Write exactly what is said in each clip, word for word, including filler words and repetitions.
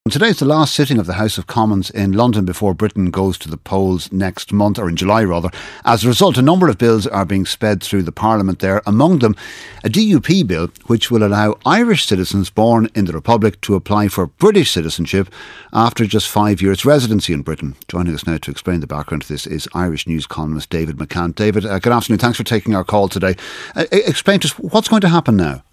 Today's the last sitting of the House of Commons in London before Britain goes to the polls next month, or in July rather. As a result, a number of bills are being sped through the Parliament there. Among them, a D U P bill which will allow Irish citizens born in the Republic to apply for British citizenship after just five years residency in Britain. Joining us now to explain the background to this is Irish news columnist David McCann. David, uh, good afternoon. Thanks for taking our call today. Uh, explain to us what's going to happen now.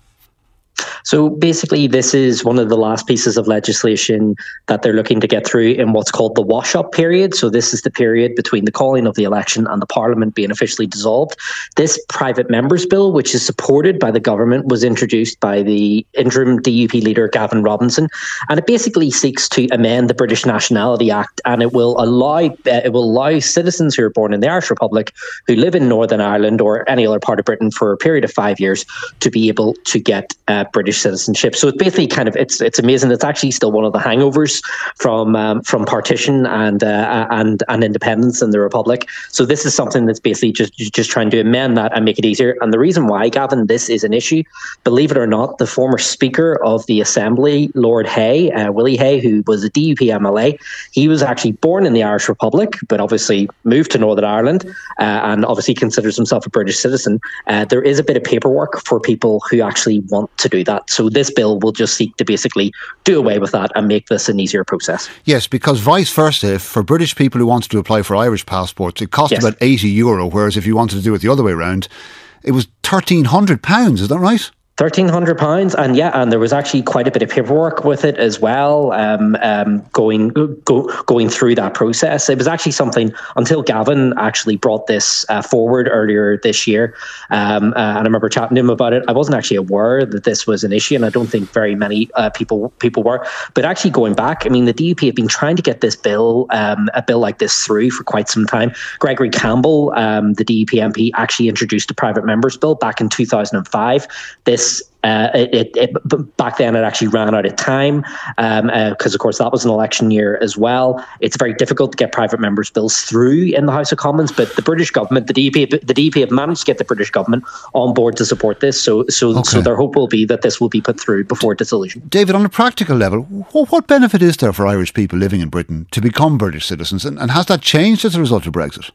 So basically, this is one of the last pieces of legislation that they're looking to get through in what's called the wash-up period. So this is the period between the calling of the election and the Parliament being officially dissolved. This private members bill, which is supported by the government, was introduced by the interim D U P leader, Gavin Robinson, and it basically seeks to amend the British Nationality Act, and it will allow uh, it will allow citizens who are born in the Irish Republic who live in Northern Ireland or any other part of Britain for a period of five years to be able to get uh, British citizenship. So it's basically kind of it's it's amazing. It's actually still one of the hangovers from um, from partition and uh, and and independence in the Republic. So this is something that's basically just just trying to amend that and make it easier. And the reason why, Gavin, this is an issue, believe it or not, the former Speaker of the Assembly, Lord Hay, uh, Willie Hay, who was a D U P M L A, he was actually born in the Irish Republic, but obviously moved to Northern Ireland uh, and obviously considers himself a British citizen. Uh, there is a bit of paperwork for people who actually want to do that. So this bill will just seek to basically do away with that and make this an easier process. Yes, because vice versa, if for British people who wanted to apply for Irish passports, it cost yes. about eighty euro, whereas if you wanted to do it the other way around, it was thirteen hundred pounds, is that right? thirteen hundred pounds, and yeah, and there was actually quite a bit of paperwork with it as well, um, um, going go, going through that process. It was actually something, until Gavin actually brought this uh, forward earlier this year, um, uh, and I remember chatting to him about it. I wasn't actually aware that this was an issue, and I don't think very many uh, people people were. But actually going back, I mean, the D U P have been trying to get this bill, um, a bill like this through for quite some time. Gregory Campbell, um, the D U P M P, actually introduced a private members bill back in two thousand five. This Uh, it, it, it, back then, it actually ran out of time because, um, uh, of course, that was an election year as well. It's very difficult to get private members' bills through in the House of Commons, but the British government, the D U P, the D U P have managed to get the British government on board to support this. So, so, okay. so their hope will be that this will be put through before dissolution. David, on a practical level, what benefit is there for Irish people living in Britain to become British citizens, and, and has that changed as a result of Brexit?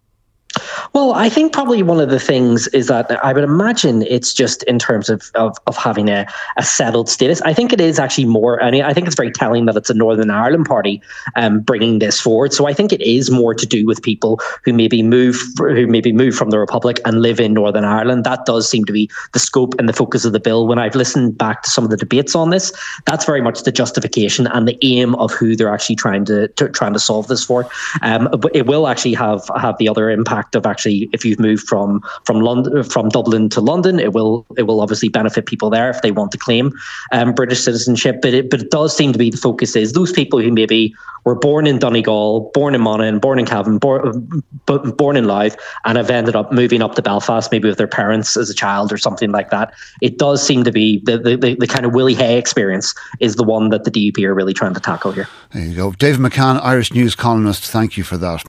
Well, I think probably one of the things is that I would imagine it's just in terms of of, of having a, a settled status. I think it is actually more, I mean, I think it's very telling that it's a Northern Ireland party um, bringing this forward. So I think it is more to do with people who maybe move who maybe move from the Republic and live in Northern Ireland. That does seem to be the scope and the focus of the bill. When I've listened back to some of the debates on this, that's very much the justification and the aim of who they're actually trying to, to trying to solve this for. Um, but it will actually have have the other impact of actually, if you've moved from from London, from Dublin to London, it will it will obviously benefit people there if they want to claim um, British citizenship. But it but it does seem to be the focus is those people who maybe were born in Donegal, born in Monaghan, born in Cavan, born, born in Louth, and have ended up moving up to Belfast, maybe with their parents as a child or something like that. It does seem to be the the, the, the kind of Willie Hay experience is the one that the D U P are really trying to tackle here. There you go, David McCann, Irish news columnist. Thank you for that.